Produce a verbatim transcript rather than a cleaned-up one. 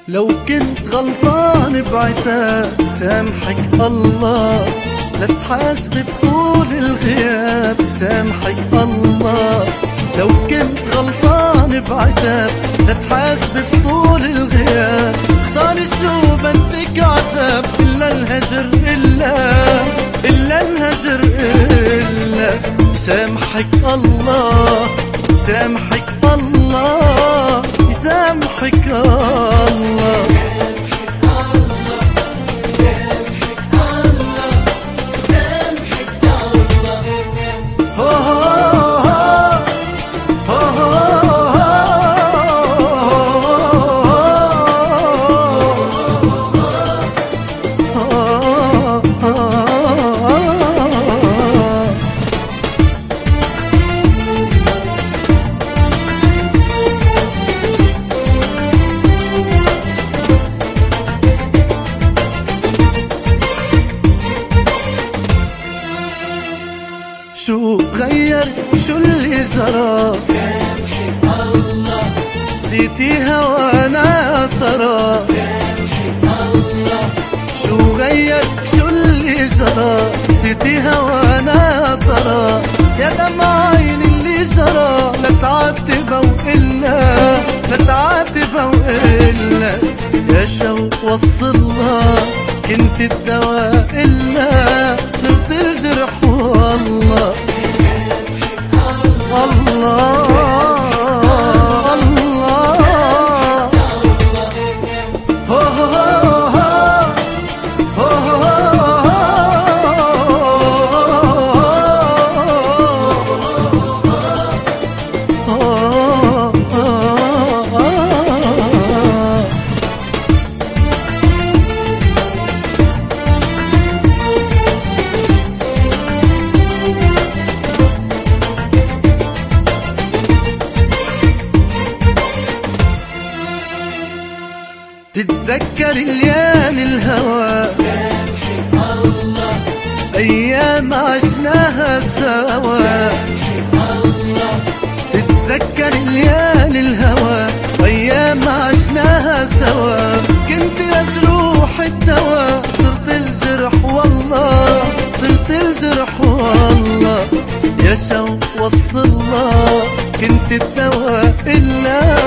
لو كنت غلطان بعتاب سامحك الله، لا تحاسب بطول الغياب سامحك الله. لو كنت غلطان بعتاب لا تحاسب بطول الغياب، اختاري شو بدك عذاب إلا الهجر إلا إلا الهجر إلا سامحك الله سامحك الله يسامحك الله. شو غير شو اللي جرى سامحك الله، نسيتيها وانا ترى سامحك الله. شو غير شو اللي جرى نسيتيها وانا ترى، يا دمع عين اللي جرى لا تعاتبه وإلا لا تعاتبه وإلا، يا شوق وصلها كنت الدواء إلا صرت الجرح والله الله تتذكر ليالي الهوى سامحك الله، أيام عشناها سوا سامحك الله. تتذكر ليالي الهوى أيام عشناها سوا، كنت أجروح الدواء صرت الجرح والله صرت الجرح والله، يا شوق وصلها كنت الدواء إلا